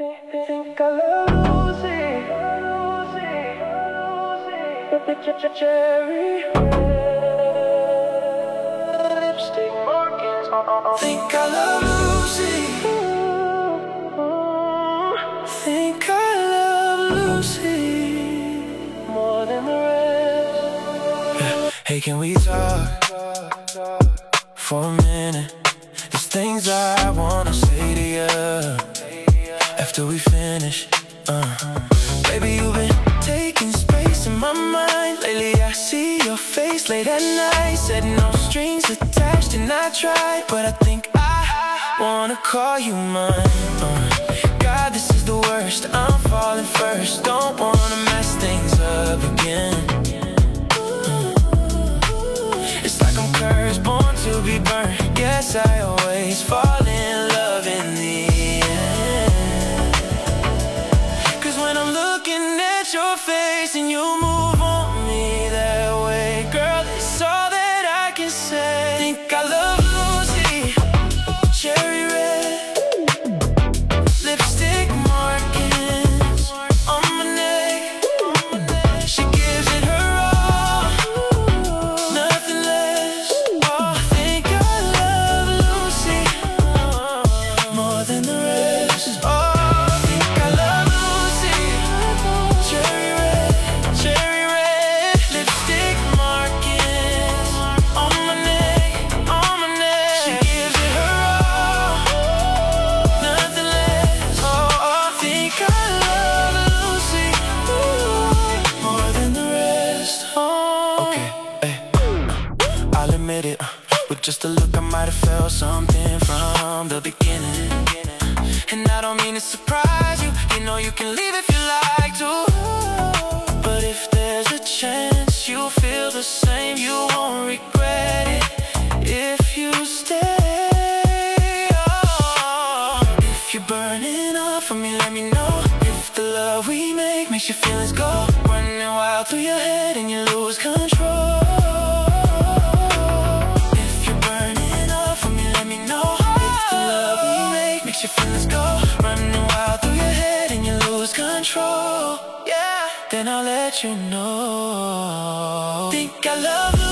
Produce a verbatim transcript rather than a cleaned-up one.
Think I love Lucy, Lucy, cherry red, lipstick markings. Think I love Lucy. Think I love Lucy more than the rest. Yeah. Hey, can we talk for a minute? There's things I wanna say to you after we finish. uh. Baby, you've been taking space in my mind lately. I see your face late at night, said no strings attached, and I tried, but I think I wanna call you mine. uh. God, this is the worst, I'm falling first. Don't wanna mess things up again. mm. It's like I'm cursed, born to be burned. Guess I always fall in love in the end. Cause when I'm looking at your face and you move on me that way, girl, it's all that I can say. Think I love Lucy, cherry red, lipstick markings on my neck. She gives it her all, nothing less. Oh, I think I love Lucy more than the rest. Oh, I think I love Lucy, cherry red, cherry red, lipstick markings on my neck, on my neck. She gives it her all, nothing less. Oh, I think I love Lucy more than the rest. Oh. Okay, hey, I'll admit it. With just a look, I might have felt something from the beginning. And I don't mean to surprise you, you know you can leave if you like to. But if there's a chance you'll feel the same, you won't regret it if you stay. Oh, if you're burning up for me, let me know. If the love we make makes your feelings go running wild through your head and you lose control. If you're burning up for me, let me know. If the love we make makes your feelings go running wild through your head and you lose control, yeah, then I'll let you know. Think I love you.